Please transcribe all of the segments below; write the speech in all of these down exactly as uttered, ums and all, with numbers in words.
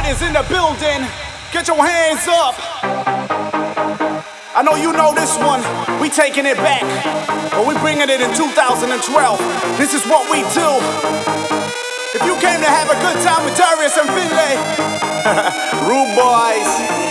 is in the building. Get your hands up. I know you know this one. We taking it back, but we bringing it in two thousand twelve. This is what we do. If you came to have a good time with Darius and Finlay, Rude Boys.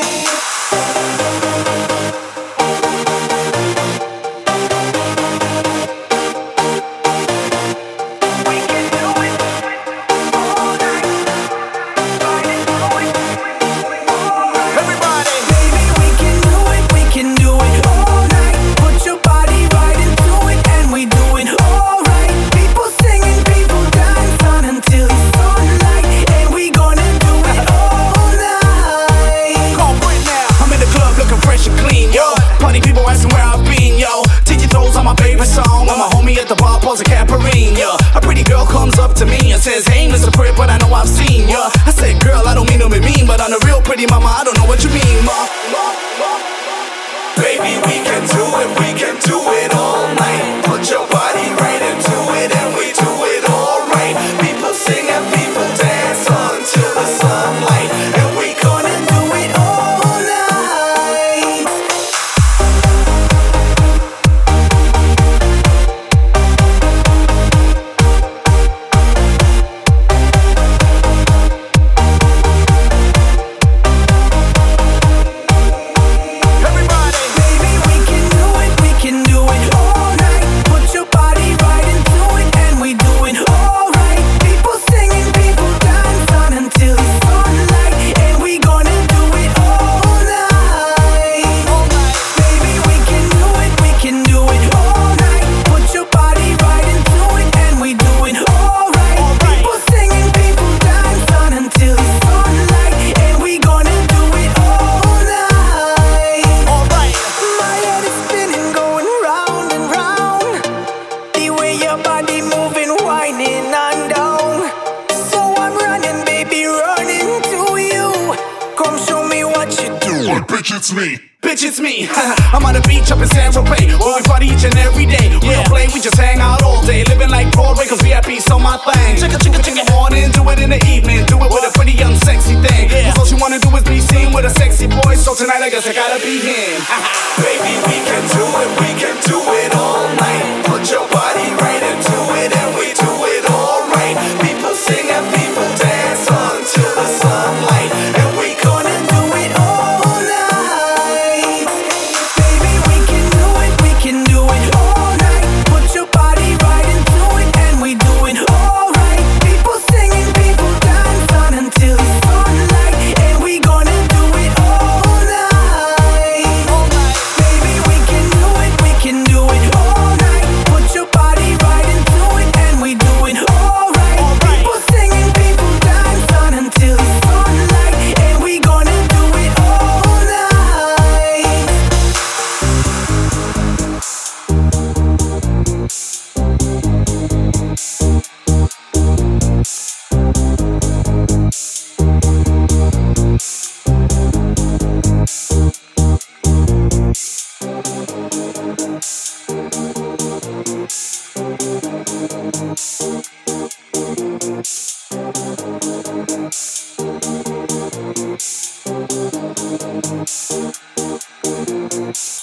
A Caparine, yeah. A pretty girl comes up to me and says, "Hey, Mister Pritt, but I know I've seen ya." I said, "Girl, I don't mean to be mean, but on a real pretty mama, I don't know what you mean, ma." Baby, we can do it, we can do it all night. Put your body right into it, and we do it all right. People sing and people dance until the sunlight, and we gonna do it all night. Bitch, it's me. Bitch, it's me. I'm on the beach up in San Tropez, where we party each and every day. We don't play, we just hang out all day. Living like Broadway, cause V I P's on my thing. Chicka, chicka, chicka, morning, do it in the evening. Do it with a pretty young sexy thing. Cause all she wanna do is be seen with a sexy boy. So tonight I guess I gotta be him. Baby, we can do it, we can do it all night. Put your body right into it, and we do it all right. People sing and people dance until the sunlight, and we gonna do it all. Thank you.